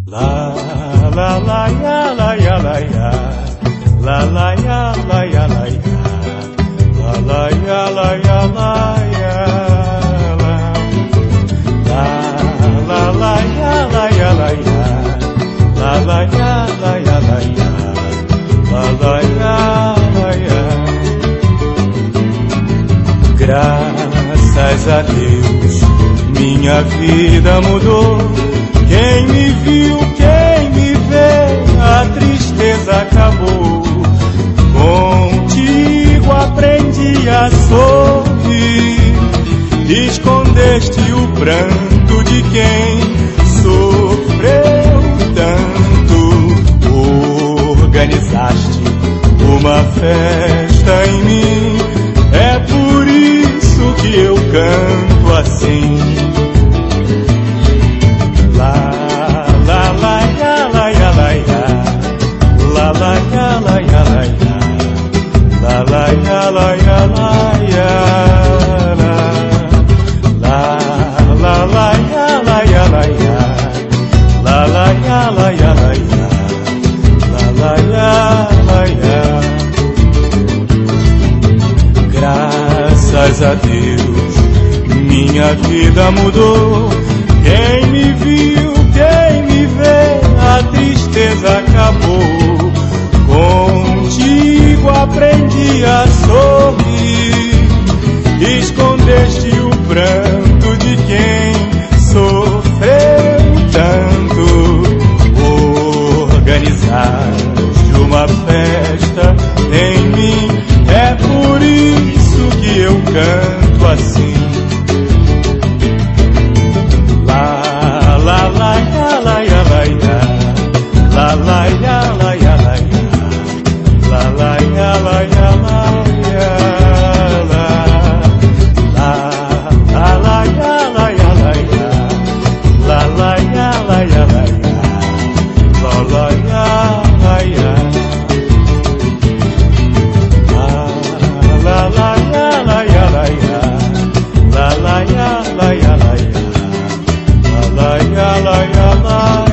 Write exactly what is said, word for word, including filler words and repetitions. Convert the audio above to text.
La la la ya la ya la ya, la la ya la ya la ya, la la ya la ya la ya, la la la ya la ya la ya, la la ya la ya la ya, la la ya la ya. Graças a Deus minha vida mudou. Quem me viu, quem me vê, a tristeza acabou. Contigo aprendi a sorrir. Escondeste o pranto de quem sofreu tanto. Organizaste uma festa em mim. É por isso que eu canto assim. La la la ya la ya la ya, la la ya la ya la ya, la la ya la ya la ya, la la la ya la ya la ya, la la ya la ya la ya, la la ya la ya. Graças a Deus minha vida mudou. Quem me viu, quem me vê, a tristeza acabou. Contigo aprendi a sorrir. Escondeste o pranto de quem sofreu tanto. Organizaste uma festa em mim. É por isso que eu canto assim. La la ya la ya la ya, la la ya la ya la ya, la la ya la ya la ya, la la la ya la ya la ya, la la ya la ya la ya, la la ya la ya, la la ya la ya la ya, la la ya la ya la ya. La la ya la ya la.